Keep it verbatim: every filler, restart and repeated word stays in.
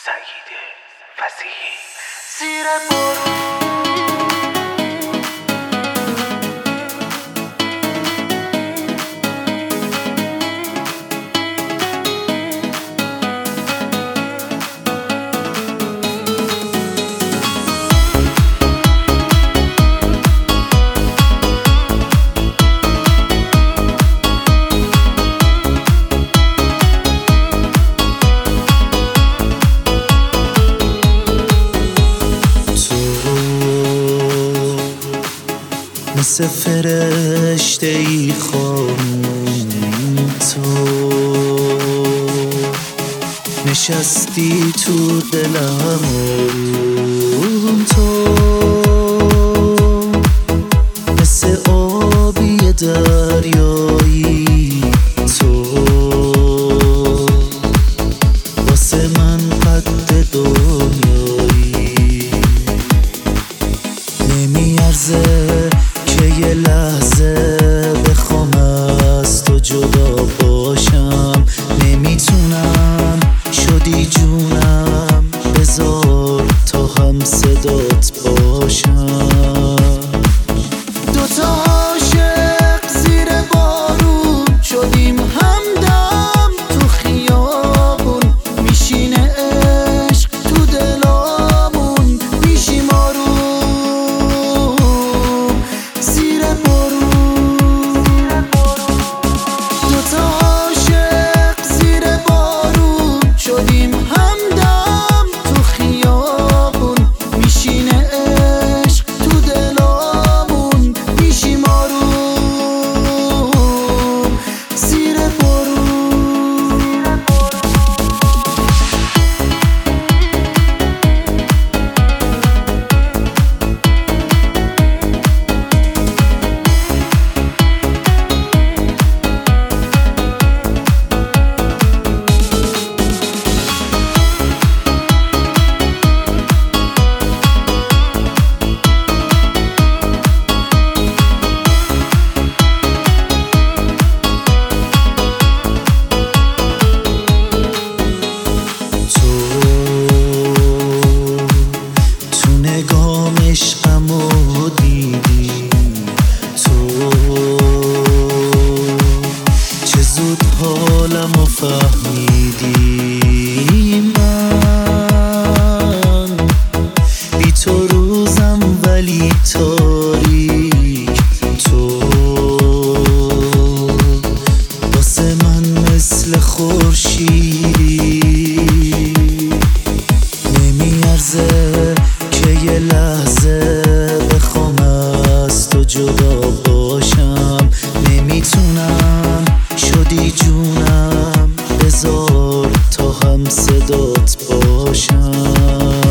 سعید فصیحی. زیر بارون مثل فرشته ای خانم، تو نشستی تو دلم، تو مثل آبی دریایی، تو واسه من قد دنیایی. نمیارزه که یه لحظه بخوام از تو جدا باشم، نمیتونم شدی جونم، بذار تا هم صدات باشم. دوتا عاشق زیر بارون شدیم همدم، تو خیابون میشینه عشق تو دلامون، میشیم آروم زیر بارون. دوتا عاشق زیر بارون شدیم همدم، تو خیابون میشینه عشق تو دلامون، میشیم آروم زیر بارون. عشقمو دیدی تو، چه زود حالمو فهمیدی. من بی تو روزم ولی تاریک، تو واسه من مثل خورشیدی. نمیارزه که یه لحظه بخوام از تو جدا باشم، نمیتونم شدی جونم، بذار تا هم صدات باشم.